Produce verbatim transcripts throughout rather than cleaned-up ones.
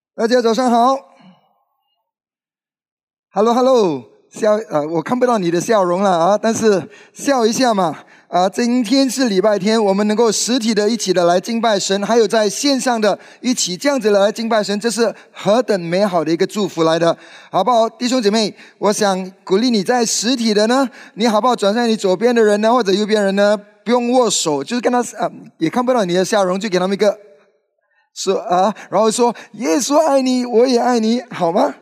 大家早上好 ，Hello Hello， 笑呃，我看不到你的笑容了啊，但是笑一下嘛啊！今天是礼拜天，我们能够实体的一起的来敬拜神，还有在线上的一起这样子的来敬拜神，这是何等美好的一个祝福来的，好不好？弟兄姐妹，我想鼓励你在实体的呢，你好不好转向你左边的人呢，或者右边人呢，不用握手，就是跟他啊，也看不到你的笑容，就给他们一个。说啊，然后说耶稣爱你，我也爱你，好吗？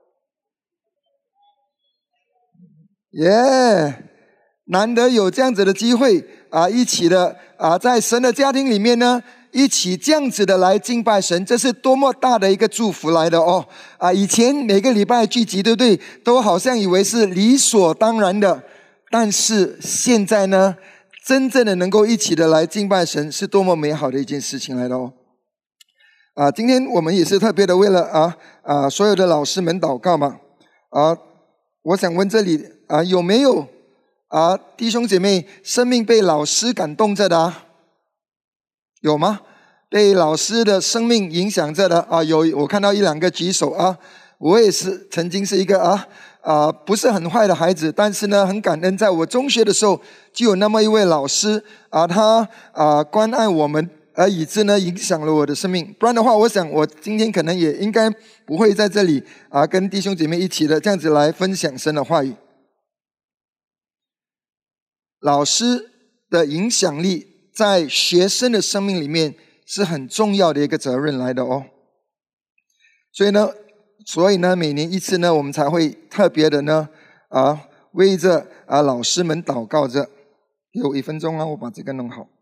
耶、yeah, 难得有这样子的机会啊，一起的啊，在神的家庭里面呢，一起这样子的来敬拜神，这是多么大的一个祝福来的哦！啊，以前每个礼拜聚集，对不对？都好像以为是理所当然的，但是现在呢，真正的能够一起的来敬拜神，是多么美好的一件事情来的哦！啊，今天我们也是特别的为了啊啊所有的老师们祷告嘛啊，我想问这里啊有没有啊弟兄姐妹生命被老师感动着的啊？有吗？被老师的生命影响着的啊？有，我看到一两个举手啊。我也是曾经是一个啊啊不是很坏的孩子，但是呢很感恩，在我中学的时候就有那么一位老师啊，他啊关爱我们。而以致呢影响了我的生命，不然的话我想我今天可能也应该不会在这里啊跟弟兄姐妹一起的这样子来分享神的话语。老师的影响力在学生的生命里面是很重要的一个责任来的哦。所以呢所以呢每年一次呢我们才会特别的呢啊为着啊老师们祷告着。给我一分钟啊，我把这个弄好。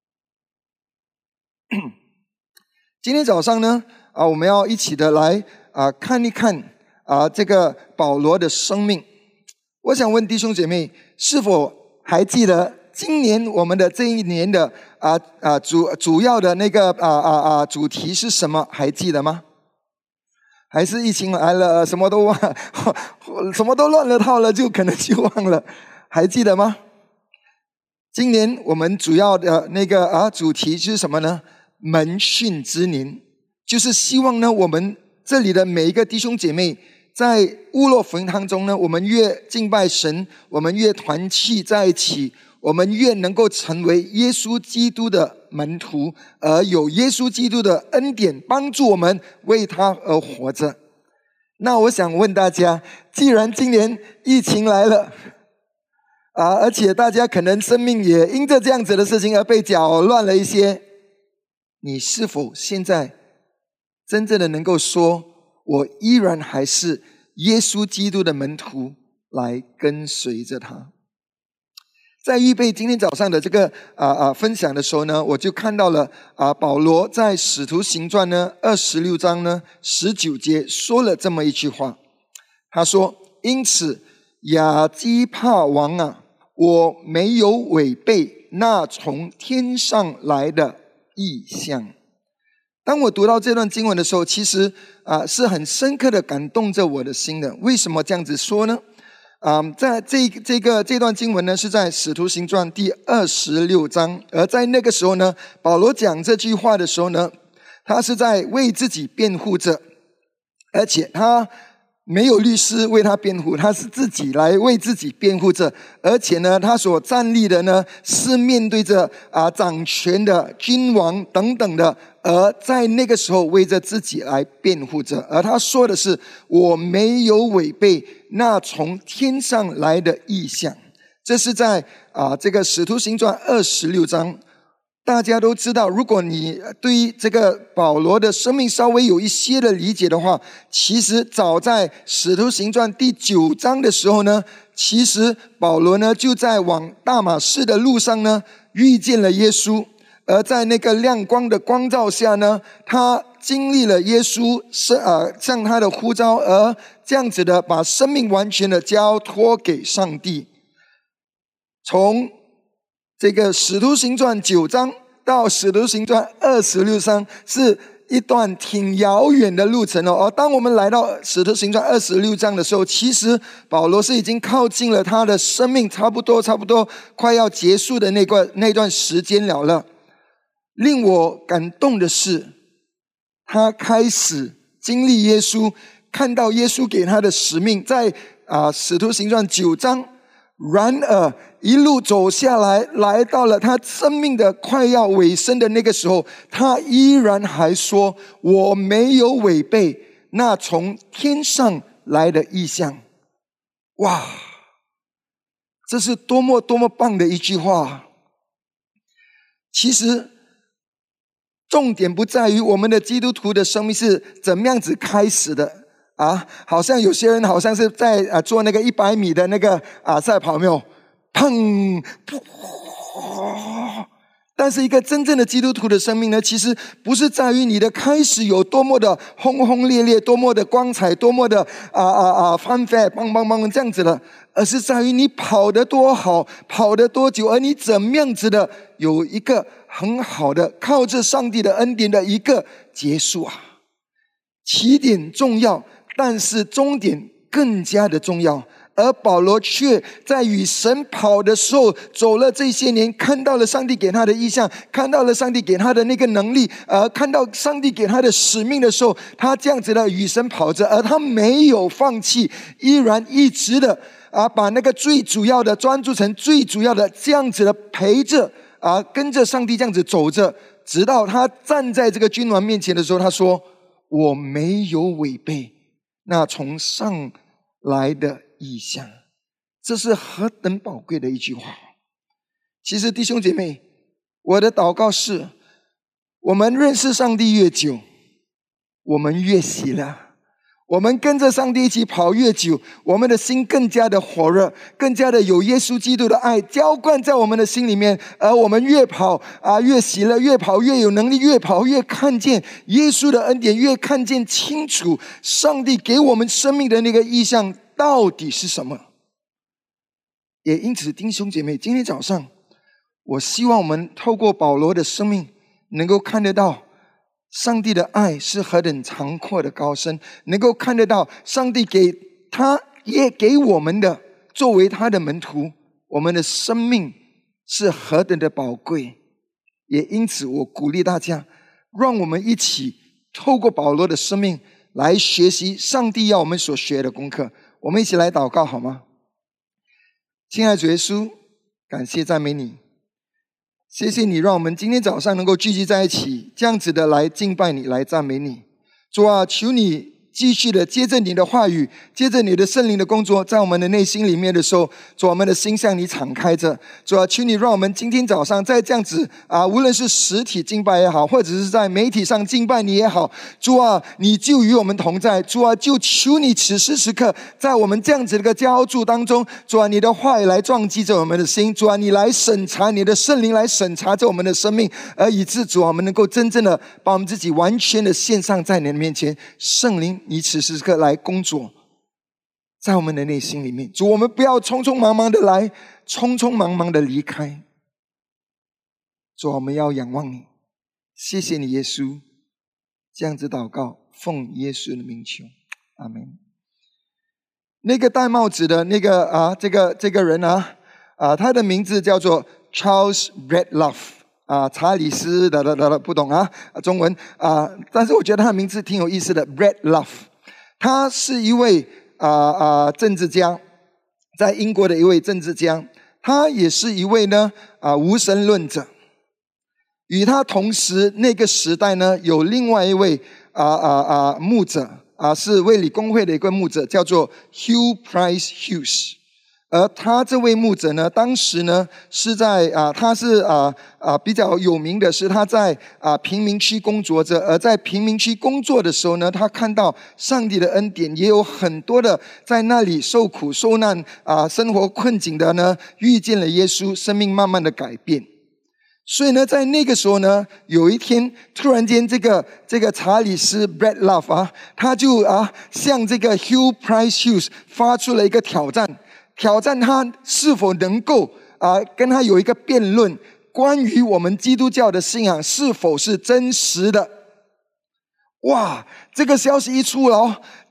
今天早上呢啊，我们要一起的来啊看一看啊这个保罗的生命。我想问弟兄姐妹，是否还记得今年我们的这一年的啊啊主主要的那个啊啊啊主题是什么？还记得吗？还是疫情来了，什么都忘，什么都乱了套了，就可能就忘了？还记得吗？今年我们主要的那个啊主题是什么呢？门训之年，就是希望呢我们这里的每一个弟兄姐妹在屋洛福音当中呢，我们越敬拜神，我们越团契在一起，我们越能够成为耶稣基督的门徒，而有耶稣基督的恩典帮助我们为他而活着。那我想问大家，既然今年疫情来了啊，而且大家可能生命也因着这样子的事情而被搅乱了一些，你是否现在真正的能够说，我依然还是耶稣基督的门徒，来跟随着他？在预备今天早上的这个啊啊分享的时候呢，我就看到了啊保罗在使徒行传呢二十六章呢十九节说了这么一句话，他说：因此亚基帕王啊，我没有违背那从天上来的意象。当我读到这段经文的时候，其实啊是很深刻的感动着我的心的。为什么这样子说呢？啊，在这这个这段经文呢，是在使徒行传第二十六章，而在那个时候呢，保罗讲这句话的时候呢，他是在为自己辩护着，而且他没有律师为他辩护，他是自己来为自己辩护着，而且呢他所站立的呢是面对着啊掌权的君王等等的，而在那个时候为着自己来辩护着，而他说的是我没有违背那从天上来的意象。这是在啊这个使徒行传二十六章。大家都知道，如果你对于这个保罗的生命稍微有一些的理解的话，其实早在使徒行传第九章的时候呢，其实保罗呢就在往大马士的路上呢遇见了耶稣，而在那个亮光的光照下呢，他经历了耶稣是呃向他的呼召，而这样子的把生命完全的交托给上帝。从这个使徒行传九章到使徒行传二十六章是一段挺遥远的路程哦。而当我们来到使徒行传二十六章的时候，其实保罗是已经靠近了他的生命差不多差不多快要结束的那个那段时间了了。令我感动的是，他开始经历耶稣，看到耶稣给他的使命，在啊使徒行传九章。然而一路走下来，来到了他生命的快要尾声的那个时候，他依然还说，我没有违背那从天上来的意象。哇，这是多么多么棒的一句话。其实重点不在于我们的基督徒的生命是怎么样子开始的啊，好像有些人好像是在啊做那个一百米的那个啊赛跑，没有，砰，但是一个真正的基督徒的生命呢，其实不是在于你的开始有多么的轰轰烈烈，多么的光彩，多么的啊啊啊翻飞，棒棒棒这样子的，而是在于你跑得多好，跑得多久，而你怎么样子的有一个很好的靠着上帝的恩典的一个结束啊。起点重要，但是终点更加的重要。而保罗却在与神跑的时候，走了这些年，看到了上帝给他的意象，看到了上帝给他的那个能力，而看到上帝给他的使命的时候，他这样子的与神跑着，而他没有放弃，依然一直的啊，把那个最主要的专注成最主要的，这样子的陪着啊，跟着上帝这样子走着，直到他站在这个君王面前的时候，他说，我没有违背那从上来的意象。这是何等宝贵的一句话。其实弟兄姐妹，我的祷告是，我们认识上帝越久，我们越喜乐，我们跟着上帝一起跑越久，我们的心更加的火热，更加的有耶稣基督的爱浇灌在我们的心里面，而我们越跑啊越喜乐，越跑越有能力，越跑越看见耶稣的恩典，越看见清楚上帝给我们生命的那个意象到底是什么。也因此弟兄姐妹，今天早上我希望我们透过保罗的生命能够看得到上帝的爱是何等长阔的高深，能够看得到上帝给他也给我们的，作为他的门徒，我们的生命是何等的宝贵。也因此我鼓励大家，让我们一起透过保罗的生命来学习上帝要我们所学的功课。我们一起来祷告好吗？亲爱的主耶稣，感谢赞美你，谢谢你让我们今天早上能够聚集在一起，这样子的来敬拜你，来赞美你。主啊，求你继续的接着你的话语，接着你的圣灵的工作，在我们的内心里面的时候，主啊，我们的心向你敞开着。主啊，求你让我们今天早上在这样子啊，无论是实体敬拜也好，或者是在媒体上敬拜你也好，主啊，你就与我们同在。主啊，就求你此时此刻在我们这样子的一个交注当中，主啊，你的话语来撞击着我们的心，主啊，你来审查，你的圣灵来审查着我们的生命，而以致主啊，我们能够真正的把我们自己完全的献上在你的面前。圣灵，你此时此刻来工作在我们的内心里面。主，我们不要匆匆忙忙的来，匆匆忙忙的离开。主，我们要仰望你。谢谢你耶稣，这样子祷告，奉耶稣的名求，阿们。那个戴帽子的那个啊，这个这个人啊，啊，他的名字叫做 Charles Breedlove 啊，查理斯的的的不懂啊，中文啊，但是我觉得他的名字挺有意思的 ，Breedlove。他是一位啊啊政治家，在英国的一位政治家，他也是一位呢啊无神论者。与他同时，那个时代呢，有另外一位啊啊啊牧者啊，是卫理公会的一个牧者，叫做 Hugh Price Hughes。而他这位牧者呢，当时呢是在啊，他是啊啊比较有名的是他在啊贫民区工作着，而在贫民区工作的时候呢，他看到上帝的恩典，也有很多的在那里受苦受难啊生活困境的呢，遇见了耶稣，生命慢慢的改变。所以呢，在那个时候呢，有一天突然间，这个这个查理斯 Breedlove 啊，他就啊向这个 Hugh Price Hughes 发出了一个挑战。挑战他是否能够啊跟他有一个辩论，关于我们基督教的信仰是否是真实的。哇，这个消息一出了，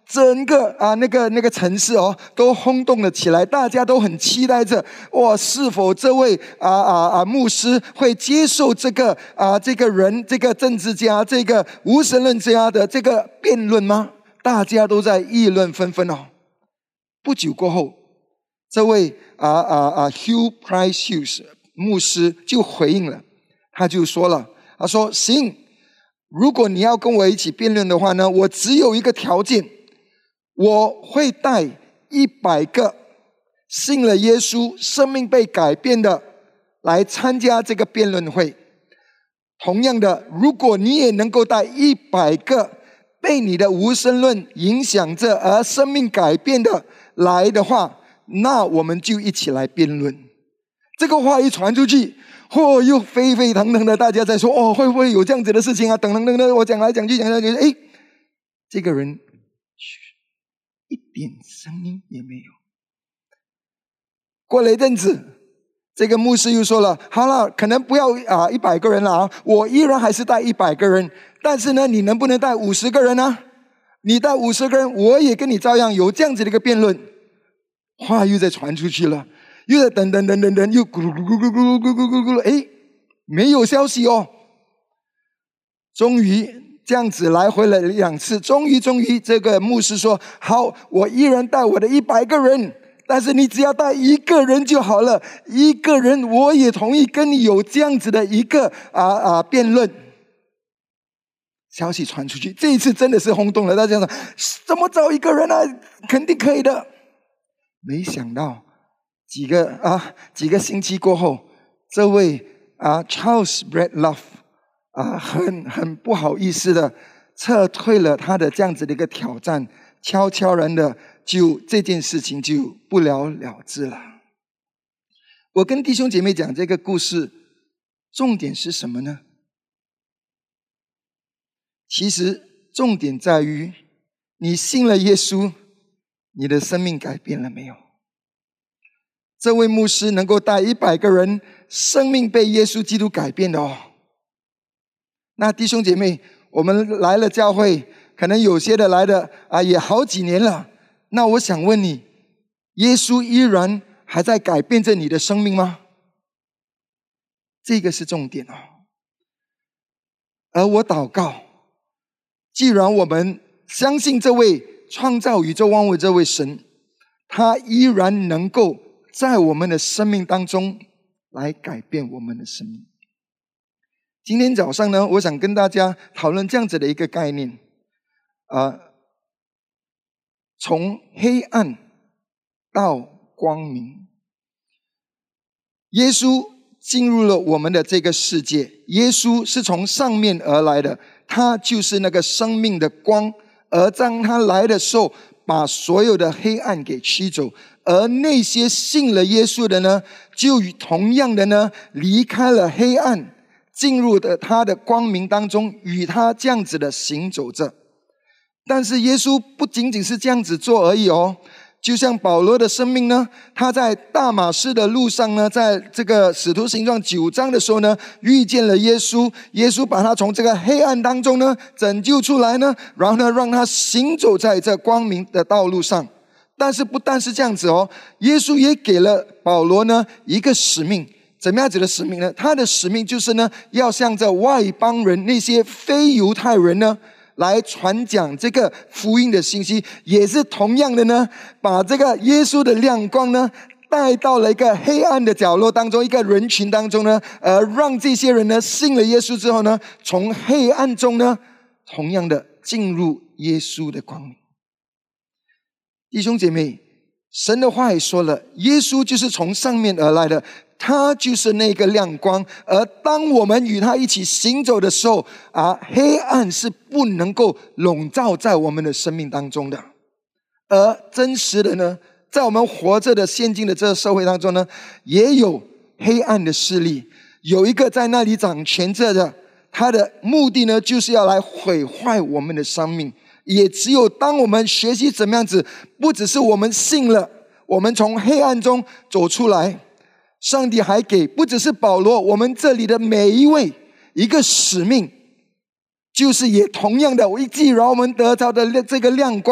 整个啊那个那个城市哦都轰动了起来，大家都很期待着，哇，是否这位啊啊啊牧师会接受这个啊这个人这个政治家这个无神论家的这个辩论吗？大家都在议论纷纷哦。不久过后，这位啊啊啊 Hugh Price Hughes 牧师就回应了，他就说了，他说行，如果你要跟我一起辩论的话呢，我只有一个条件，我会带一百个信了耶稣、生命被改变的来参加这个辩论会。同样的，如果你也能够带一百个被你的无神论影响着而生命改变的来的话，那我们就一起来辩论。这个话一传出去，哦，又沸沸腾腾的，大家在说，哦，会不会有这样子的事情啊？等等等等，我讲来讲去讲来讲去，哎，这个人一点声音也没有。过了一阵子，这个牧师又说了，好了，可能不要啊一百个人了啊，我依然还是带一百个人，但是呢，你能不能带五十个人呢？你带五十个人，我也跟你照样有这样子的一个辩论。话又在传出去了，又在等等等等等，又咕噜咕噜咕噜咕噜咕噜咕噜，哎，没有消息哦。终于这样子来回了两次，终于终于这个牧师说，好，我依然带我的一百个人，但是你只要带一个人就好了，一个人我也同意跟你有这样子的一个啊啊辩论。消息传出去，这一次真的是轰动了，大家说怎么找一个人啊？肯定可以的。没想到几个啊几个星期过后，这位啊 Charles Breedlove 啊很很不好意思的撤退了他的这样子的一个挑战，悄悄然的就这件事情就不了了之了。我跟弟兄姐妹讲这个故事，重点是什么呢？其实重点在于，你信了耶稣，你的生命改变了没有？这位牧师能够带一百个人，生命被耶稣基督改变的哦。那弟兄姐妹，我们来了教会，可能有些的来的啊也好几年了。那我想问你，耶稣依然还在改变着你的生命吗？这个是重点哦。而我祷告，既然我们相信这位创造宇宙万物这位神，他依然能够在我们的生命当中来改变我们的生命。今天早上呢，我想跟大家讨论这样子的一个概念，啊，从黑暗到光明。耶稣进入了我们的这个世界，耶稣是从上面而来的，他就是那个生命的光，而当他来的时候，把所有的黑暗给驱走，而那些信了耶稣的呢，就同样的呢，离开了黑暗，进入的他的光明当中，与他这样子的行走着。但是耶稣不仅仅是这样子做而已哦，就像保罗的生命呢，他在大马士的路上呢，在这个使徒行传九章的时候呢，遇见了耶稣，耶稣把他从这个黑暗当中呢拯救出来呢，然后呢让他行走在这光明的道路上。但是不但是这样子哦，耶稣也给了保罗呢一个使命。怎么样子的使命呢？他的使命就是呢，要向这外邦人那些非犹太人呢来传讲这个福音的信息，也是同样的呢，把这个耶稣的亮光呢带到了一个黑暗的角落当中，一个人群当中呢，呃，让这些人呢信了耶稣之后呢，从黑暗中呢，同样的进入耶稣的光明。弟兄姐妹，神的话也说了，耶稣就是从上面而来的，他就是那个亮光，而当我们与他一起行走的时候啊，黑暗是不能够笼罩在我们的生命当中的。而真实的呢，在我们活着的现今的这个社会当中呢，也有黑暗的势力，有一个在那里掌权着的，他的目的呢，就是要来毁坏我们的生命。也只有当我们学习怎么样子，不只是我们信了，我们从黑暗中走出来，上帝还给不只是保罗，我们这里的每一位一个使命，就是也同样的，既然我们得到的这个亮光，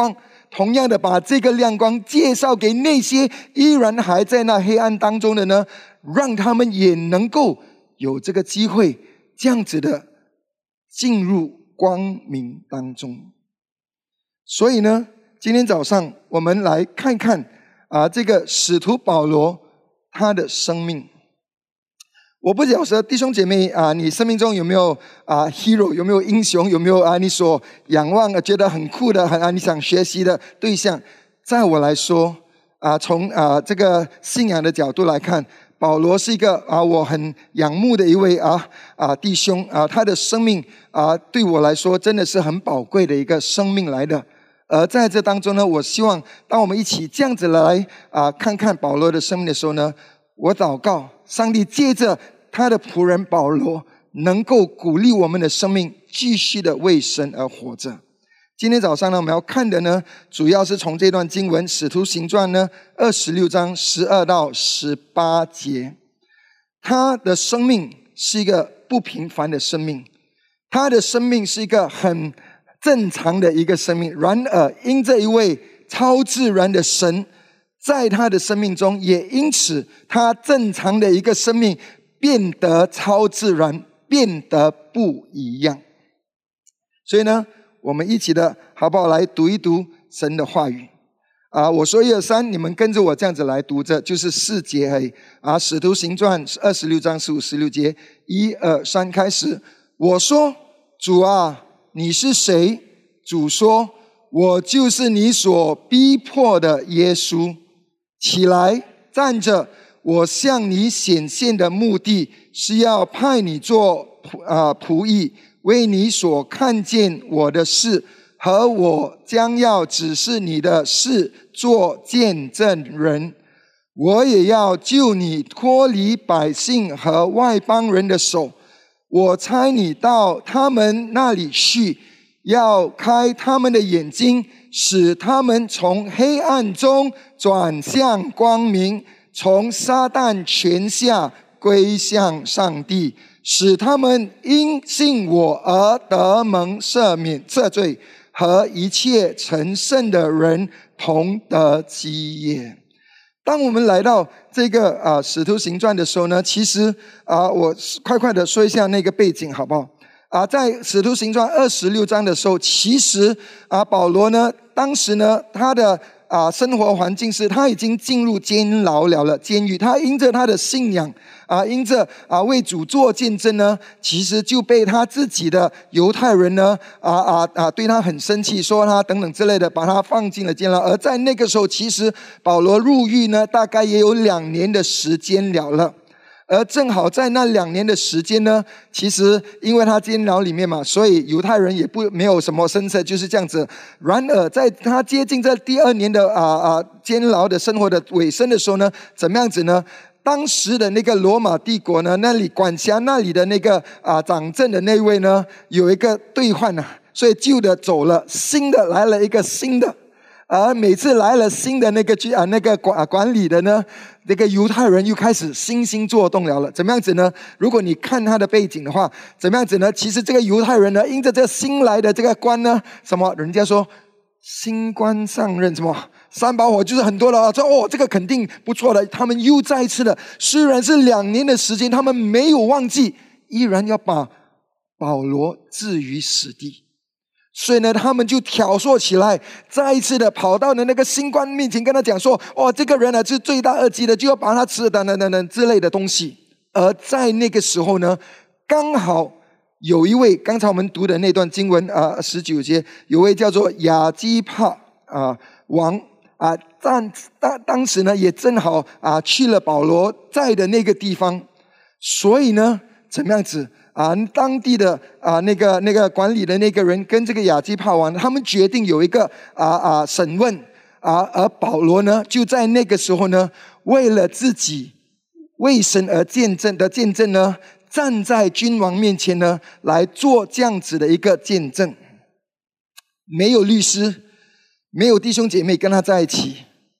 同样的把这个亮光介绍给那些依然还在那黑暗当中的呢，让他们也能够有这个机会这样子的进入光明当中。所以呢，今天早上我们来看看啊，这个使徒保罗他的生命。我不晓得弟兄姐妹啊，你生命中有没有啊 hero， 有没有英雄，有没有啊你所仰望觉得很酷的，很啊你想学习的对象？在我来说啊，从啊这个信仰的角度来看，保罗是一个啊我很仰慕的一位啊啊弟兄啊，他的生命啊对我来说真的是很宝贵的一个生命来的。而在这当中呢，我希望当我们一起这样子来啊看看保罗的生命的时候呢，我祷告上帝借着他的仆人保罗能够鼓励我们的生命继续的为神而活着。今天早上呢，我们要看的呢，主要是从这段经文使徒行传呢二十六章十二到十八节。他的生命是一个不平凡的生命，他的生命是一个很正常的一个生命，然而因这一位超自然的神在他的生命中，也因此他正常的一个生命变得超自然，变得不一样。所以呢，我们一起的好不好来读一读神的话语啊？我说一二三，你们跟着我这样子来读着，就是四节而已啊。使徒行传二十六章十五十六节，一二三开始。我说，主啊，你是谁？主说，我就是你所逼迫的耶稣。起来，站着。我向你显现的目的是要派你做啊仆役，为你所看见我的事和我将要指示你的事做见证人。我也要救你脱离百姓和外邦人的手。我差你到他们那里去，要开他们的眼睛，使他们从黑暗中转向光明，从撒旦权下归向上帝，使他们因信我而得蒙赦免赦罪，和一切成圣的人同得基业。当我们来到这个啊使徒行传的时候呢，其实啊我快快的说一下那个背景好不好？啊，在使徒行传二十六章的时候，其实啊保罗呢，当时呢他的啊，生活环境是他已经进入监牢了了，监狱。他因着他的信仰啊，因着啊为主做见证呢，其实就被他自己的犹太人呢啊啊啊对他很生气，说他等等之类的，把他放进了监牢。而在那个时候，其实保罗入狱呢，大概也有两年的时间了了。而正好在那两年的时间呢，其实因为他监牢里面嘛，所以犹太人也不没有什么声色，就是这样子。然而在他接近这第二年的啊啊监牢的生活的尾声的时候呢，怎么样子呢？当时的那个罗马帝国呢，那里管辖那里的那个啊掌政的那位呢，有一个兑换啊，所以旧的走了，新的来了一个新的。而每次来了新的那个啊那个管管理的呢，那个犹太人又开始兴兴作动了了。怎么样子呢？如果你看他的背景的话，怎么样子呢？其实这个犹太人呢，因着这新来的这个官呢，什么人家说新官上任，什么三把火就是很多了啊。说哦，这个肯定不错的。他们又再一次的，虽然是两年的时间，他们没有忘记，依然要把保罗置于死地。所以呢，他们就挑唆起来，再一次的跑到了那个新官面前，跟他讲说：“哦，这个人呢是罪大恶极的，就要把他吃等等等等之类的东西。”而在那个时候呢，刚好有一位，刚才我们读的那段经文啊，十九节，有位叫做亚基帕啊王啊，当当当时呢也正好啊去了保罗在的那个地方，所以呢，怎么样子？啊，当地的啊那个那个管理的那个人跟这个亚基帕王，他们决定有一个啊啊审问啊，而保罗呢就在那个时候呢，为了自己为神而见证的见证呢，站在君王面前呢来做这样子的一个见证。没有律师，没有弟兄姐妹跟他在一起，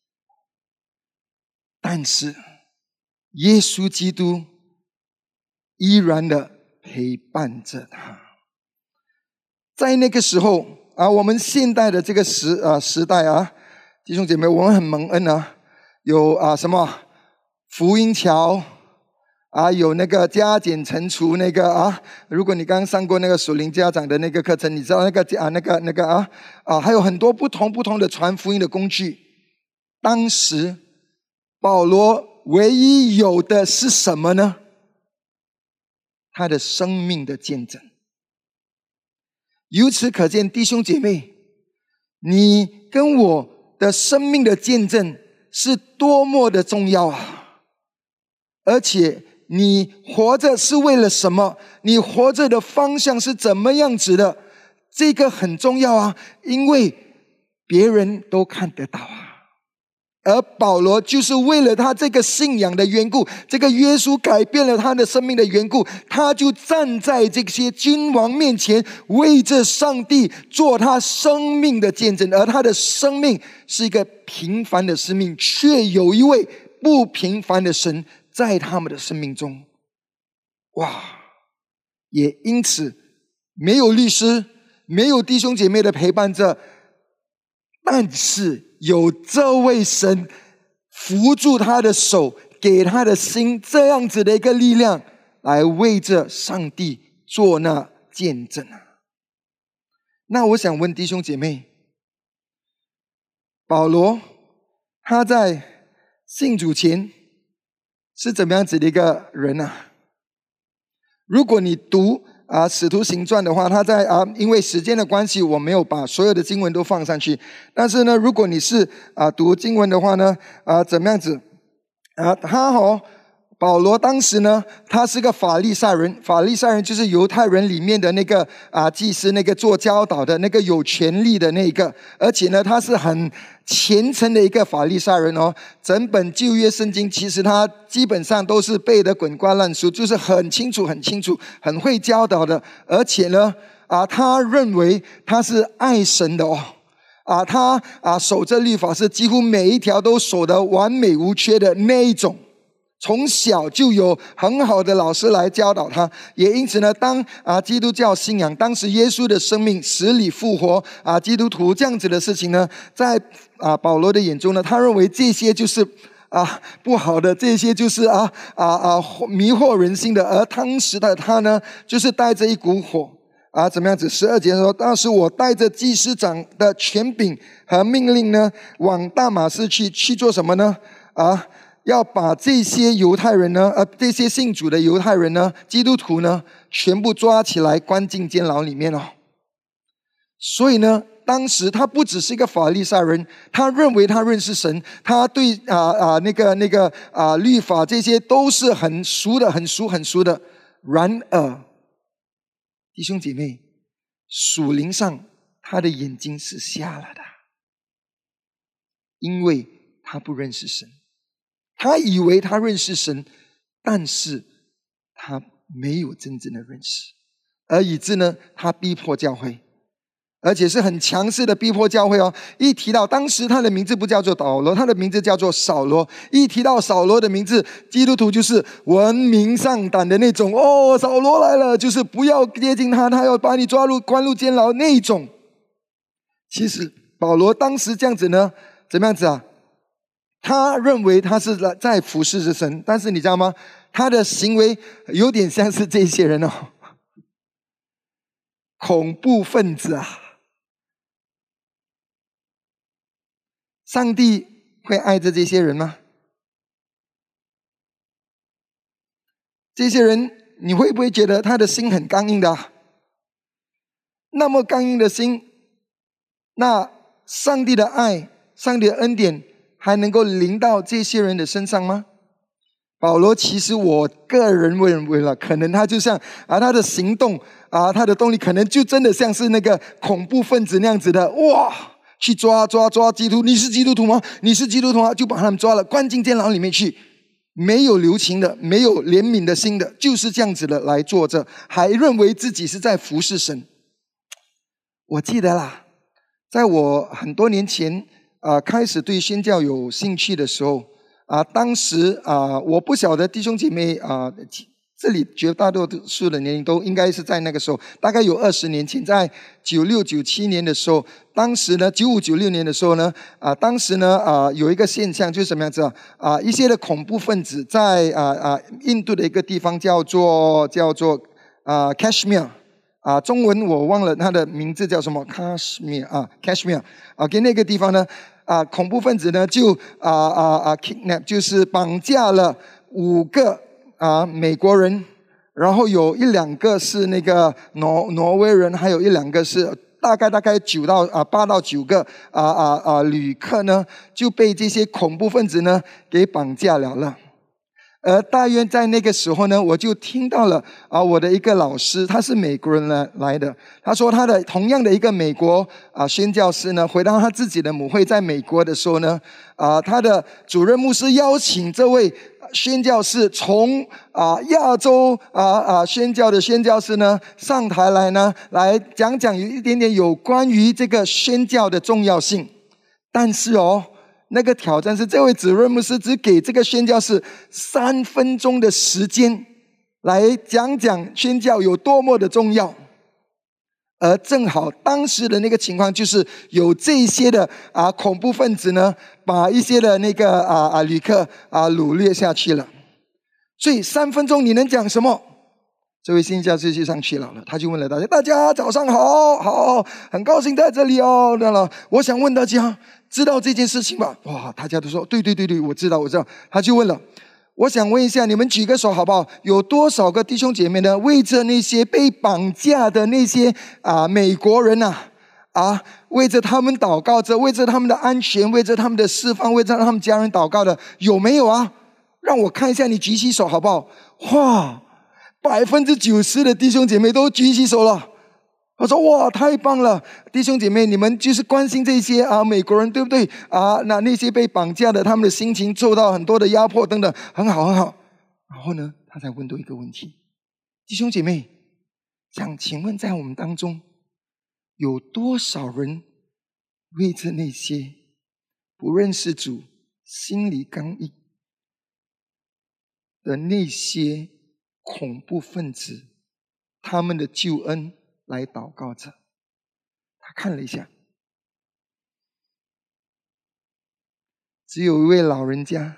但是耶稣基督依然的陪伴着他。在那个时候啊，我们现代的这个时啊时代啊，弟兄姐妹，我们很蒙恩啊，有啊什么福音桥啊，有那个加减乘除那个啊，如果你刚刚上过那个属灵家长的那个课程，你知道那个啊那个那个啊啊，还有很多不同不同的传福音的工具。当时保罗唯一有的是什么呢？他的生命的见证。由此可见，弟兄姐妹，你跟我的生命的见证是多么的重要啊！而且你活着是为了什么？你活着的方向是怎么样子的？这个很重要啊，因为别人都看得到啊。而保罗就是为了他这个信仰的缘故，这个耶稣改变了他的生命的缘故，他就站在这些君王面前，为着上帝做他生命的见证。而他的生命是一个平凡的生命，却有一位不平凡的神在他们的生命中。哇！也因此没有律师，没有弟兄姐妹的陪伴着，但是有这位神扶住他的手，给他的心这样子的一个力量，来为着上帝做那见证啊。那我想问弟兄姐妹，保罗他在信主前是怎么样子的一个人啊？如果你读啊，《使徒行传》的话，他在啊，因为时间的关系，我没有把所有的经文都放上去。但是呢，如果你是啊读经文的话呢，啊怎么样子啊？他哦，保罗当时呢，他是个法利赛人，法利赛人就是犹太人里面的那个啊祭司，那个做教导的那个有权力的那一个，而且呢，他是很虔诚的一个法利赛人哦。整本旧约圣经其实他基本上都是背得滚瓜烂熟，就是很清楚很清楚，很会教导的。而且呢啊他认为他是爱神的哦，啊他啊守着律法是几乎每一条都守得完美无缺的那一种，从小就有很好的老师来教导他。也因此呢，当啊基督教信仰当时耶稣的生命死里复活啊基督徒这样子的事情呢，在啊保罗的眼中呢，他认为这些就是啊不好的，这些就是啊啊啊迷惑人心的。而当时的他呢，就是带着一股火啊怎么样子？十二节说，当时我带着祭司长的权柄和命令呢，往大马士去，去做什么呢？啊要把这些犹太人呢，呃，这些信主的犹太人呢，基督徒呢，全部抓起来关进监牢里面哦。所以呢，当时他不只是一个法利赛人，他认为他认识神，他对啊啊那个那个啊律法这些都是很熟的，很熟很熟的。然而，弟兄姐妹，属灵上他的眼睛是瞎了的，因为他不认识神。他以为他认识神，但是他没有真正的认识，而以致呢，他逼迫教会，而且是很强势的逼迫教会哦。一提到当时他的名字不叫做保罗，他的名字叫做扫罗。一提到扫罗的名字，基督徒就是闻名丧胆的那种。哦，扫罗来了，就是不要接近他，他要把你抓入关入监牢那一种。其实保罗当时这样子呢，怎么样子啊？他认为他是在服侍着神，但是你知道吗？他的行为有点像是这些人哦，恐怖分子啊！上帝会爱着这些人吗？这些人你会不会觉得他的心很刚硬的啊？那么刚硬的心，那上帝的爱，上帝的恩典还能够临到这些人的身上吗？保罗其实我个人认为了，可能他就像啊他的行动啊他的动力可能就真的像是那个恐怖分子那样子的，哇，去抓抓抓基督徒，你是基督徒吗？你是基督徒吗？就把他们抓了，关进监牢里面去，没有留情的，没有怜悯的心的，就是这样子的来做着，还认为自己是在服侍神。我记得啦，在我很多年前啊、呃，开始对宣教有兴趣的时候啊、呃，当时啊、呃，我不晓得弟兄姐妹啊、呃， 这里绝大多数的年龄都应该是在那个时候，大概有二十年前，在九六九七年的时候，当时呢，九五九六年的时候呢，啊，当时呢，啊，有一个现象就是什么样子啊？啊，一些的恐怖分子在啊啊印度的一个地方叫做叫做啊 Kashmir。啊，中文我忘了它的名字叫什么 ，Kashmir 啊 ，Kashmir， 啊，跟那个地方呢，啊，恐怖分子呢就啊啊啊 kidnap， 就是绑架了五个啊美国人，然后有一两个是那个挪挪威人，还有一两个是大概大概九到啊八到九个啊啊啊旅客呢就被这些恐怖分子呢给绑架了了。而大约在那个时候呢，我就听到了啊，我的一个老师，他是美国人来来的。他说他的同样的一个美国啊宣教师呢，回到他自己的母会在美国的时候呢，啊，他的主任牧师邀请这位宣教士从啊亚洲啊啊宣教的宣教士呢上台来呢，来讲讲有一点点有关于这个宣教的重要性。但是哦。那个挑战是，这位主任牧师只给这个宣教士三分钟的时间，来讲讲宣教有多么的重要。而正好当时的那个情况，就是有这些的啊恐怖分子呢，把一些的那个啊啊旅客啊掳掠下去了。所以三分钟你能讲什么？这位宣教士就上去了，他就问了大家：“大家早上好，好，很高兴在这里哦。那了，我想问大家，知道这件事情吧？”哇，大家都说：“对对对对，我知道，我知道。”他就问了：“我想问一下，你们举个手好不好？有多少个弟兄姐妹呢？为着那些被绑架的那些啊美国人呐、啊，啊，为着他们祷告着，为着他们的安全，为着他们的释放，为着他们家人祷告的，有没有啊？让我看一下，你举起手好不好？”哇！百分之九十的弟兄姐妹都举起手了。我说哇，太棒了！弟兄姐妹，你们就是关心这些啊美国人，对不对啊？那那些被绑架的，他们的心情受到很多的压迫等等，很好很好。然后呢，他才问多一个问题：弟兄姐妹，想请问在我们当中有多少人为着那些不认识主、心里刚硬的那些恐怖分子，他们的救恩来祷告着？他看了一下，只有一位老人家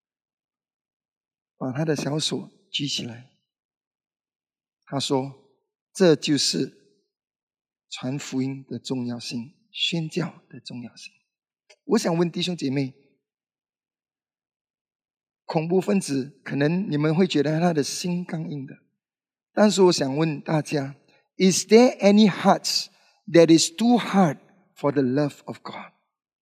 把他的小手举起来，他说：“这就是传福音的重要性，宣教的重要性。”我想问弟兄姐妹，恐怖分子可能你们会觉得他的心刚硬的，但是我想问大家 ，Is there any hearts that is too hard for the love of God？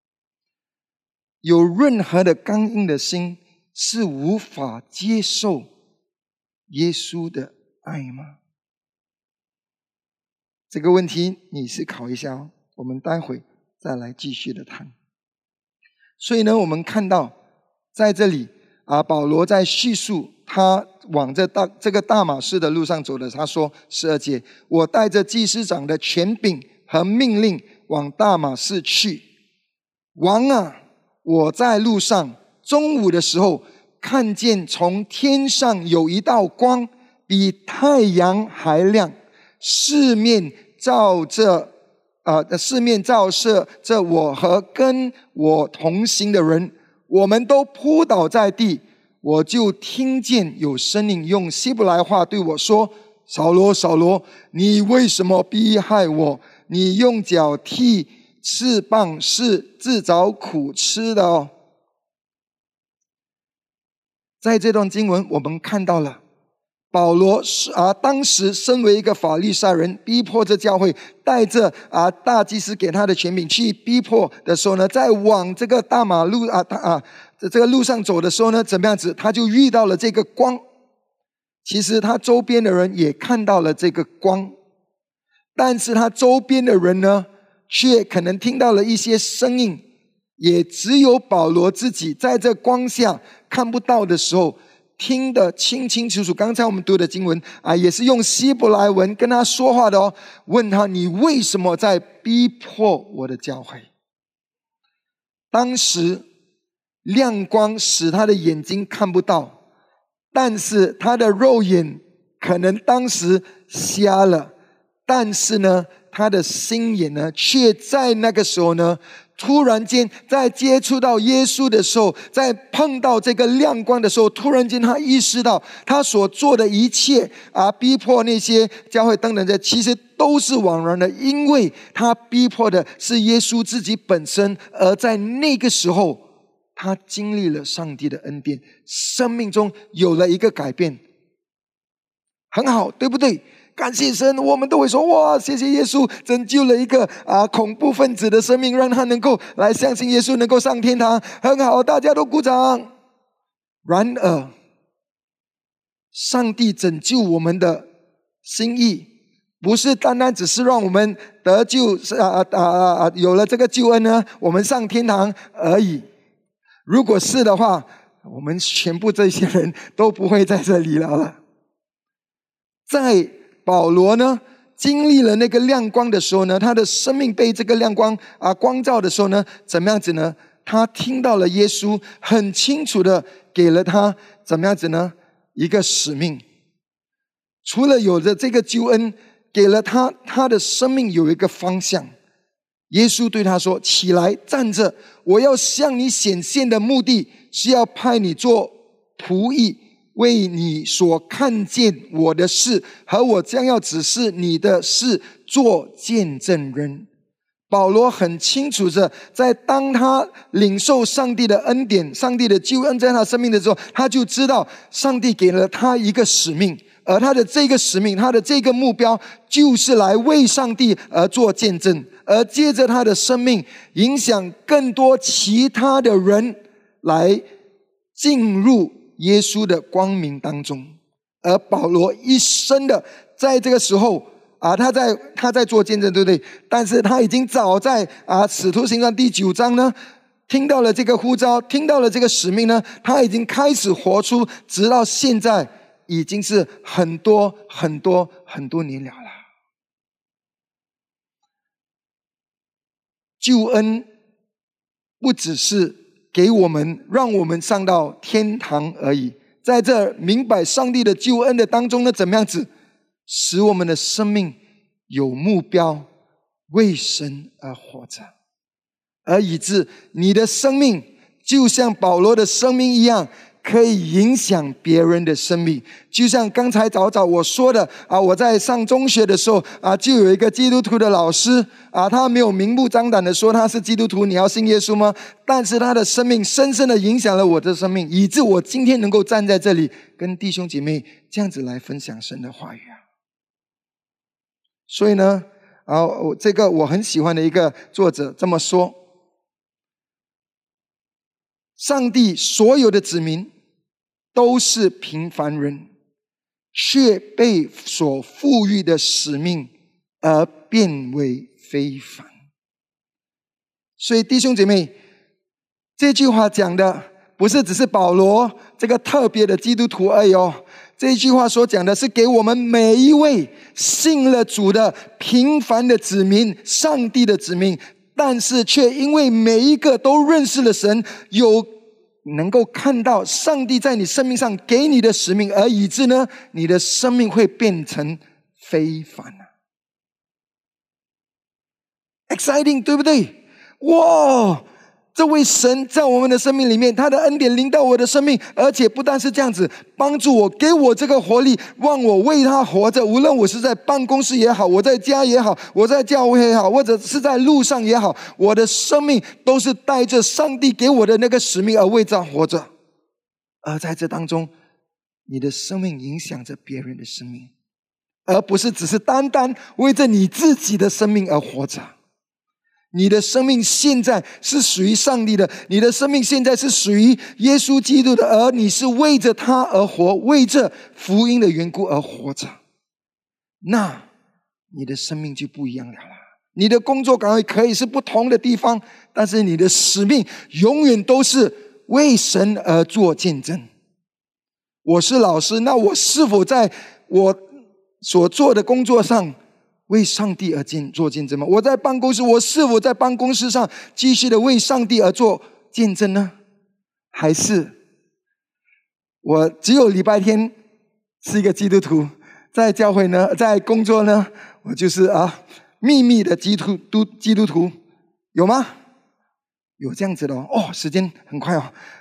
有任何的刚硬的心是无法接受耶稣的爱吗？这个问题你思考一下哦，我们待会再来继续的谈。所以呢，我们看到在这里啊，保罗在叙述他往这大这个大马士的路上走的。他说十二节，我带着祭司长的权柄和命令往大马士去。王啊，我在路上中午的时候看见从天上有一道光，比太阳还亮，四面照着呃，四面照射着我和跟我同行的人，我们都扑倒在地。我就听见有声音用希伯来话对我说：“扫罗，扫罗，你为什么逼害我？你用脚踢翅膀是自找苦吃的哦。”在这段经文我们看到了保罗啊，当时身为一个法利赛人，逼迫着教会，带着啊大祭司给他的权柄去逼迫的时候呢，在往这个大马路啊啊这个路上走的时候呢，怎么样子？他就遇到了这个光。其实他周边的人也看到了这个光，但是他周边的人呢，却可能听到了一些声音，也只有保罗自己在这光下看不到的时候，听得清清楚楚。刚才我们读的经文啊，也是用希伯来文跟他说话的哦，问他：你为什么在逼迫我的教会？当时亮光使他的眼睛看不到，但是他的肉眼可能当时瞎了，但是呢，他的心眼呢，却在那个时候呢，突然间在接触到耶稣的时候，在碰到这个亮光的时候，突然间他意识到他所做的一切啊，逼迫那些教会等等的，其实都是枉然的，因为他逼迫的是耶稣自己本身。而在那个时候，他经历了上帝的恩典，生命中有了一个改变。很好，对不对？感谢神，我们都会说哇，谢谢耶稣拯救了一个啊恐怖分子的生命，让他能够来相信耶稣，能够上天堂。很好，大家都鼓掌。然而，上帝拯救我们的心意，不是单单只是让我们得救啊啊啊啊，有了这个救恩呢，我们上天堂而已。如果是的话，我们全部这些人都不会在这里了了。在保罗呢经历了那个亮光的时候呢，他的生命被这个亮光啊光照的时候呢，怎么样子呢？他听到了耶稣很清楚的给了他怎么样子呢？一个使命。除了有着这个救恩，给了他他的生命有一个方向。耶稣对他说：“起来，站着，我要向你显现的目的是要派你做仆役，为你所看见我的事和我将要指示你的事做见证人。”保罗很清楚着，在当他领受上帝的恩典，上帝的救恩在他生命的时候，他就知道上帝给了他一个使命，而他的这个使命，他的这个目标，就是来为上帝而做见证，而接着他的生命影响更多其他的人来进入耶稣的光明当中。而保罗一生的在这个时候啊，他在他在做见证，对不对？但是他已经早在啊《使徒行传》第九章呢，听到了这个呼召，听到了这个使命呢，他已经开始活出，直到现在已经是很多很多很多年了了。救恩不只是给我们让我们上到天堂而已，在这明白上帝的救恩的当中呢，怎么样子使我们的生命有目标，为神而活着，而以致你的生命就像保罗的生命一样，可以影响别人的生命。就像刚才早早我说的啊，我在上中学的时候啊，就有一个基督徒的老师啊，他没有明目张胆的说他是基督徒，你要信耶稣吗？但是他的生命深深的影响了我的生命，以致我今天能够站在这里跟弟兄姐妹这样子来分享神的话语啊。所以呢啊，这个我很喜欢的一个作者这么说：上帝所有的子民都是平凡人，却被所赋予的使命而变为非凡。所以弟兄姐妹，这句话讲的不是只是保罗这个特别的基督徒而已哦，这句话所讲的是给我们每一位信了主的平凡的子民，上帝的子民，但是却因为每一个都认识了神，有能够看到上帝在你生命上给你的使命，而以致呢，你的生命会变成非凡啊 exciting， 对不对？哇，这位神在我们的生命里面，他的恩典临到我的生命，而且不但是这样子，帮助我，给我这个活力，让我为他活着。无论我是在办公室也好，我在家也好，我在教会也好，或者是在路上也好，我的生命都是带着上帝给我的那个使命而为这活着。而在这当中，你的生命影响着别人的生命，而不是只是单单为着你自己的生命而活着。你的生命现在是属于上帝的，你的生命现在是属于耶稣基督的，而你是为着他而活，为着福音的缘故而活着，那你的生命就不一样了啦。你的工作岗位可以是不同的地方，但是你的使命永远都是为神而做见证。我是老师，那我是否在我所做的工作上为上帝而做见证吗？我在办公室，我是否在办公室上继续的为上帝而做见证呢？还是我只有礼拜天是一个基督徒在教会呢，在工作呢，我就是啊秘密的基督徒基督徒，有吗？有这样子的哦。哦，时间很快哦。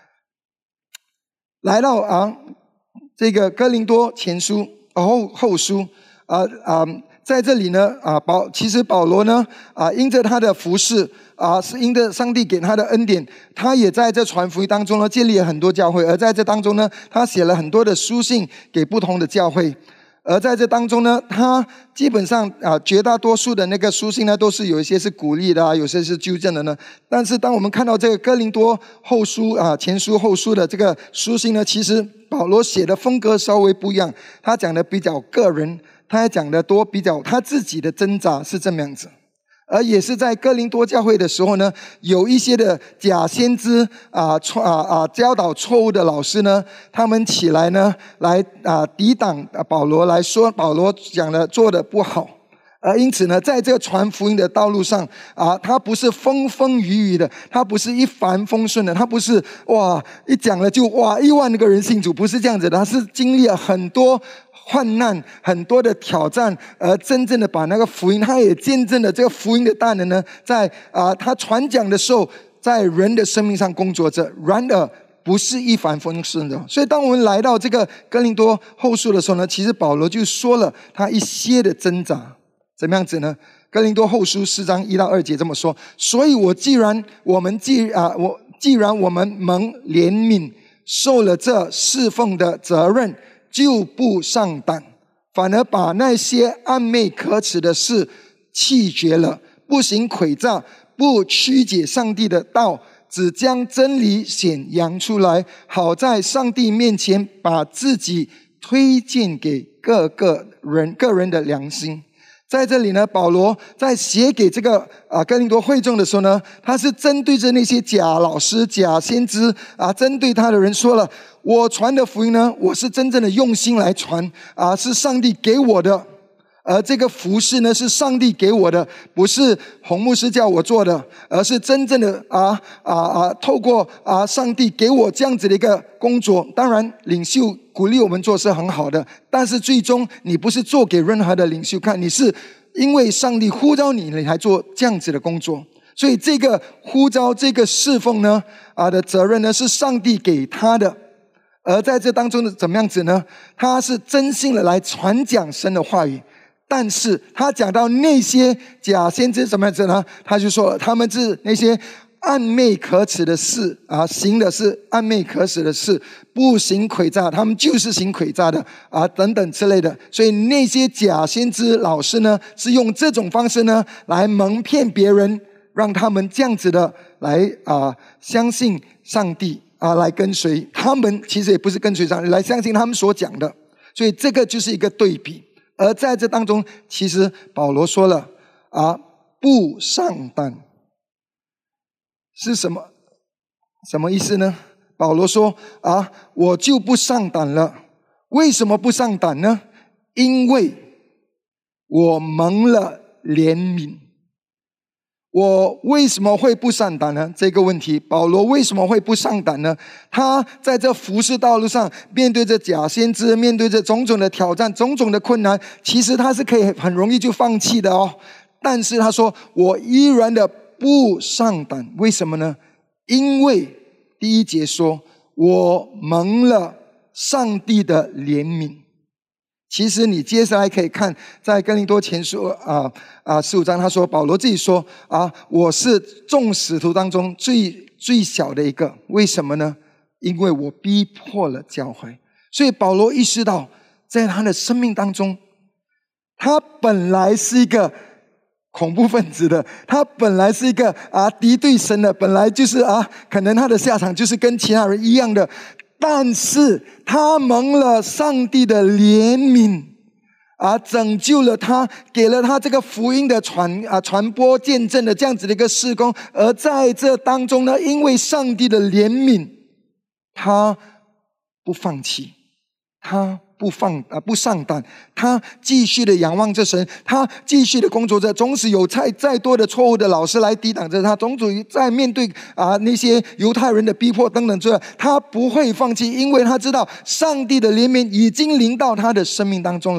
来到啊这个哥林多前书后后书啊啊。在这里呢，啊，保其实保罗呢，啊，因着他的服事，啊，是因着上帝给他的恩典，他也在这传福音当中呢，建立了很多教会。而在这当中呢，他写了很多的书信给不同的教会。而在这当中呢，他基本上啊，绝大多数的那个书信呢，都是有一些是鼓励的啊，有些是纠正的呢。但是当我们看到这个哥林多后书啊，前书后书的这个书信呢，其实保罗写的风格稍微不一样，他讲的比较个人。他还讲的多比较他自己的挣扎是这么样子，而也是在哥林多教会的时候呢，有一些的假先知啊错啊啊教导错误的老师呢，他们起来呢来啊抵挡保罗，来说保罗讲的做的不好。而因此呢，在这个传福音的道路上啊，他不是风风雨雨的，他不是一帆风顺的，他不是哇一讲了就哇一万个人信主，不是这样子的，他是经历了很多患难，很多的挑战，而真正的把那个福音，他也见证了这个福音的大能呢，在啊他传讲的时候，在人的生命上工作着。然而不是一帆风顺的。所以当我们来到这个哥林多后书的时候呢，其实保罗就说了他一些的挣扎。怎么样子呢？哥林多后书四章一到二节这么说：所以我既然我们既啊我既然我们蒙怜悯，受了这侍奉的责任，就不上胆，反而把那些暗昧可耻的事弃绝了，不行诡诈，不曲解上帝的道，只将真理显扬出来，好在上帝面前把自己推荐给各个人个人的良心。在这里呢，保罗在写给这个啊哥林多会众的时候呢，他是针对着那些假老师、假先知啊，针对他的人说了：我传的福音呢，我是真正的用心来传啊，是上帝给我的。而这个服事呢，是上帝给我的，不是洪牧师叫我做的，而是真正的啊啊啊，透过啊上帝给我这样子的一个工作。当然，领袖鼓励我们做是很好的，但是最终你不是做给任何的领袖看，你是因为上帝呼召你，你才做这样子的工作。所以这个呼召、这个侍奉呢啊的责任呢，是上帝给他的。而在这当中的怎么样子呢？他是真心的来传讲神的话语。但是他讲到那些假先知怎么样子呢？他就说他们是那些暗昧可耻的事啊，行的是暗昧可耻的事，不行诡诈，他们就是行诡诈的啊，等等之类的。所以那些假先知老师呢，是用这种方式呢来蒙骗别人，让他们这样子的来啊相信上帝啊，来跟随他们。其实也不是跟随上帝，来相信他们所讲的。所以这个就是一个对比。而在这当中，其实保罗说了啊，不上胆是什么什么意思呢？保罗说啊，我就不上胆了。为什么不上胆呢？因为我蒙了怜悯。我为什么会不上胆呢？这个问题，保罗为什么会不上胆呢？他在这服事道路上，面对着假先知，面对着种种的挑战、种种的困难，其实他是可以很容易就放弃的哦。但是他说，我依然的不上胆。为什么呢？因为第一节说，我蒙了上帝的怜悯。其实你接下来可以看在哥林多前书啊啊十五章，他说保罗自己说啊，我是众使徒当中最最小的一个。为什么呢？因为我逼迫了教会。所以保罗意识到，在他的生命当中，他本来是一个恐怖分子的，他本来是一个啊敌对神的，本来就是啊可能他的下场就是跟其他人一样的。但是他蒙了上帝的怜悯啊，拯救了他，给了他这个福音的传啊传播见证的这样子的一个事工。而在这当中呢，因为上帝的怜悯，他不放弃，他不放啊不上胆，他继续的仰望着神，他继续的工作着。总是有再再多的错误的老师来抵挡着他，总是在面对啊那些犹太人的逼迫等等之类，他不会放弃，因为他知道上帝的怜悯已经临到他的生命当中了。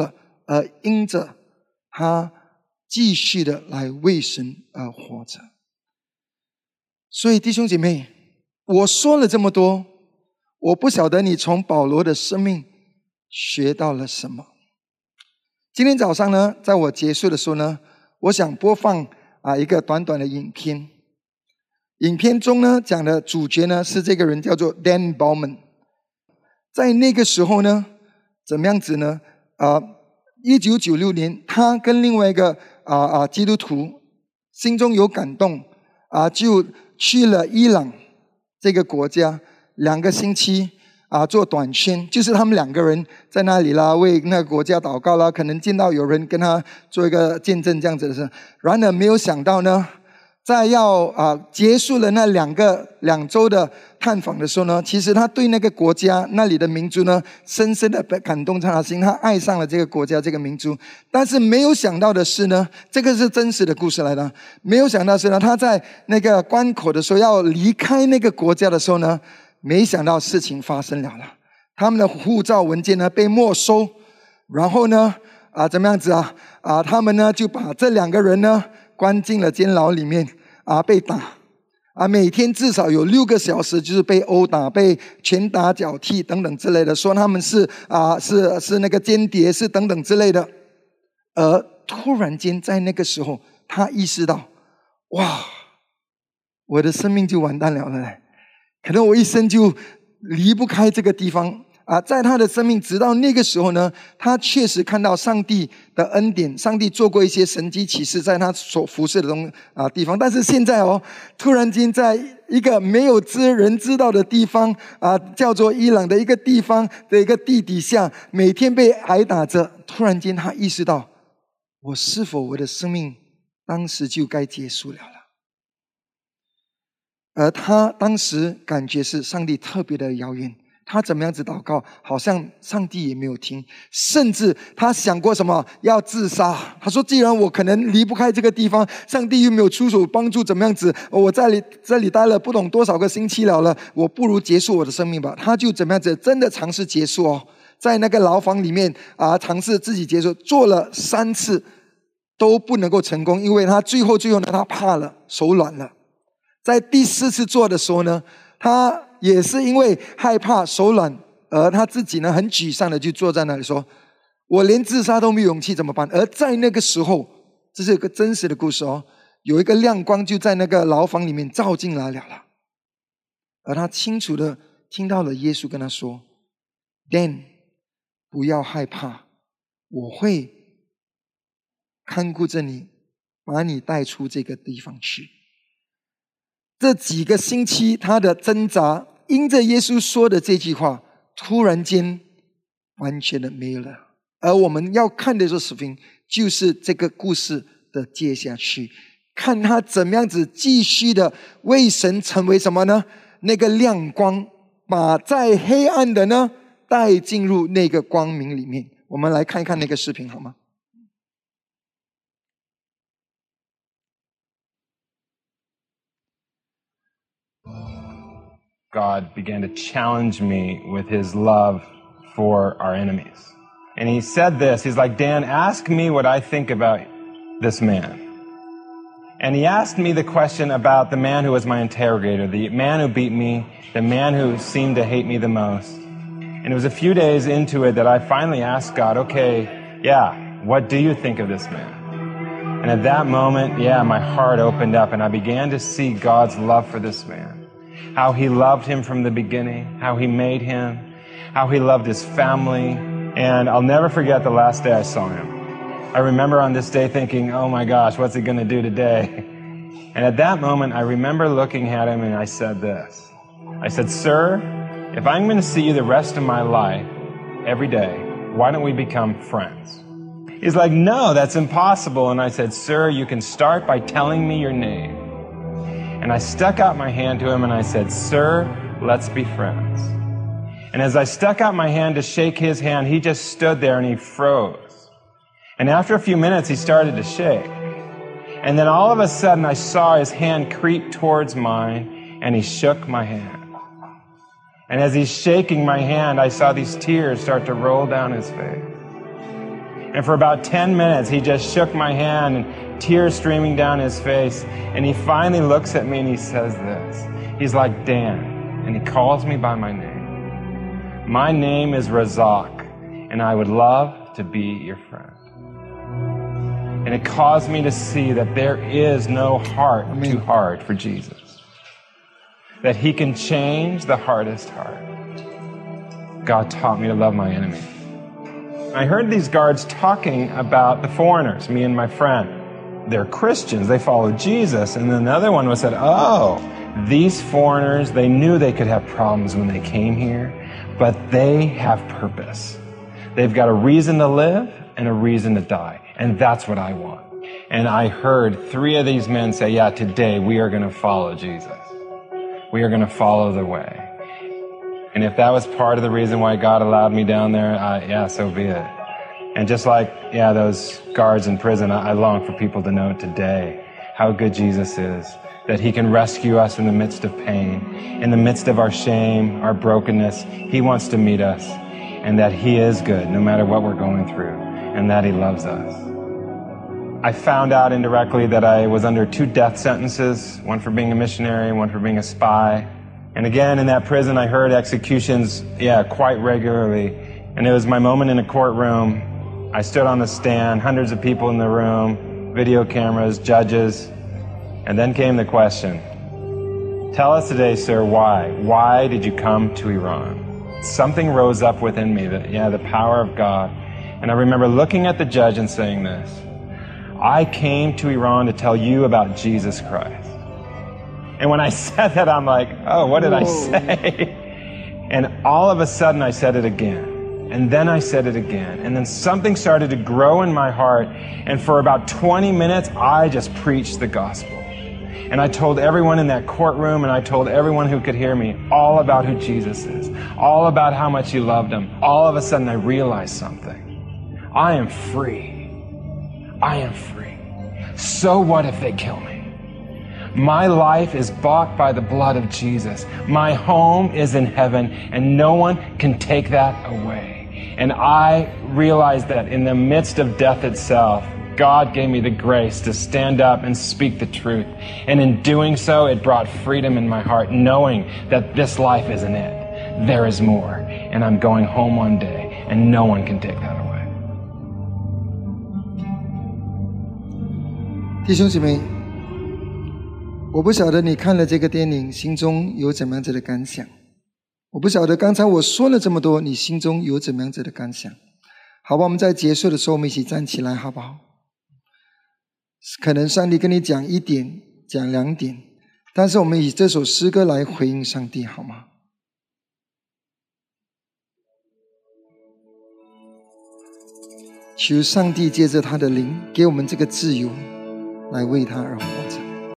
而因着他继续的来为神而活着。所以弟兄姐妹，我说了这么多，我不晓得你从保罗的生命学到了什么。今天早上呢，在我结束的时候呢，我想播放啊一个短短的影片。影片中呢，讲的主角呢是这个人叫做 Dan Bowman。在那个时候呢，怎么样子呢？啊，一九九六年，他跟另外一个啊啊基督徒心中有感动啊，就去了伊朗这个国家两个星期啊，做短宣，就是他们两个人在那里啦，为那个国家祷告啦，可能见到有人跟他做一个见证这样子的事。然而没有想到呢，在要啊结束了那两个两周的探访的时候呢，其实他对那个国家那里的民族呢，深深的感动他的心，他爱上了这个国家这个民族。但是没有想到的是呢，这个是真实的故事来的。没有想到的是呢，他在那个关口的时候要离开那个国家的时候呢，没想到事情发生了了，他们的护照文件呢被没收，然后呢啊怎么样子啊啊他们呢就把这两个人呢关进了监牢里面啊，被打啊，每天至少有六个小时就是被殴打、被拳打脚踢等等之类的，说他们是啊是是那个间谍，是等等之类的。而突然间在那个时候，他意识到，哇，我的生命就完蛋了嘞，可能我一生就离不开这个地方。啊，在他的生命直到那个时候呢，他确实看到上帝的恩典，上帝做过一些神迹奇事在他所服侍的东啊地方。但是现在哦，突然间在一个没有知人知道的地方啊，叫做伊朗的一个地方的一个地底下，每天被挨打着。突然间他意识到，我是否我的生命当时就该结束了了？而他当时感觉是上帝特别的遥远。他怎么样子祷告，好像上帝也没有听，甚至他想过什么要自杀。他说既然我可能离不开这个地方，上帝又没有出手帮助，怎么样子，我在里这里待了不懂多少个星期了了，我不如结束我的生命吧。他就怎么样子真的尝试结束哦，在那个牢房里面啊，尝试自己结束，做了三次都不能够成功，因为他最后最后呢，他怕了，手软了。在第四次做的时候呢，他也是因为害怕手软，而他自己呢很沮丧的就坐在那里说，我连自杀都没有勇气怎么办？而在那个时候，这是一个真实的故事哦，有一个亮光就在那个牢房里面照进来了了，而他清楚的听到了耶稣跟他说， Dan， 不要害怕，我会看顾着你，把你带出这个地方去。这几个星期他的挣扎，因着耶稣说的这句话，突然间完全的没有了。而我们要看的这视频，就是这个故事的接下去，看他怎么样子继续的为神成为什么呢？那个亮光，把在黑暗的呢带进入那个光明里面。我们来看一看那个视频好吗？ God began to challenge me with his love for our enemies. And he said this, he's like, Dan, ask me what I think about this man. And he asked me the question about the man who was my interrogator, the man who beat me, the man who seemed to hate me the most. And it was a few days into it that I finally asked God, okay, yeah, what do you think of this man? And at that moment, yeah, my heart opened up and I began to see God's love for this man. How he loved him from the beginning, how he made him, how he loved his family. And I'll never forget the last day I saw him. I remember on this day thinking, oh my gosh, what's he going to do today? And at that moment, I remember looking at him and I said this. I said, sir, if I'm going to see you the rest of my life, every day, why don't we become friends? He's like, no, that's impossible. And I said, sir, you can start by telling me your name. And I stuck out my hand to him and I said, sir, let's be friends. And as I stuck out my hand to shake his hand, he just stood there and he froze. And after a few minutes, he started to shake. And then all of a sudden, I saw his hand creep towards mine and he shook my hand. And as he's shaking my hand, I saw these tears start to roll down his face. And for about ten minutes, he just shook my hand and tears streaming down his face. And he finally looks at me and he says this. He's like, Dan, and he calls me by my name. My name is Razak, and I would love to be your friend. And it caused me to see that there is no heart Amen. Too hard for Jesus. That he can change the hardest heart. God taught me to love my enemy. I heard these guards talking about the foreigners, me and my friend. They're Christians, they follow Jesus. And then another one was said, oh, these foreigners, they knew they could have problems when they came here, but they have purpose. They've got a reason to live and a reason to die. And that's what I want. And I heard three of these men say, yeah, today we are going to follow Jesus. We are going to follow the way. And if that was part of the reason why God allowed me down there, uh, yeah, so be it. And just like, yeah, those guards in prison, I, I long for people to know today how good Jesus is, that he can rescue us in the midst of pain, in the midst of our shame, our brokenness. He wants to meet us, and that he is good no matter what we're going through, and that he loves us. I found out indirectly that I was under two death sentences, one for being a missionary, one for being a spy. And again, in that prison, I heard executions, yeah, quite regularly. And it was my moment in a courtroom. I stood on the stand, hundreds of people in the room, video cameras, judges. And then came the question, tell us today, sir, why? Why did you come to Iran? Something rose up within me, that, yeah, the power of God. And I remember looking at the judge and saying this, I came to Iran to tell you about Jesus Christ. And when I said that, I'm like, oh, what did Whoa. I say? And all of a sudden, I said it again. And then I said it again. And then something started to grow in my heart. And for about twenty minutes, I just preached the gospel. And I told everyone in that courtroom, and I told everyone who could hear me, all about who Jesus is, all about how much he loved them. All of a sudden, I realized something. I am free. I am free. So what if they kill me? My life is bought by the blood of Jesus. My home is in heaven, and no one can take that away. And I realized that in the midst of death itself, God gave me the grace to stand up and speak the truth. And in doing so, it brought freedom in my heart, knowing that this life isn't it. There is more. And I'm going home one day, and no one can take that away. 弟兄姐妹，我不晓得你看了这个电影，心中有怎么样子的感想？我不晓得刚才我说了这么多，你心中有怎么样子的感想？好吧，我们在结束的时候，我们一起站起来，好不好？可能上帝跟你讲一点，讲两点，但是我们以这首诗歌来回应上帝，好吗？求上帝借着他的灵，给我们这个自由，来为他而活。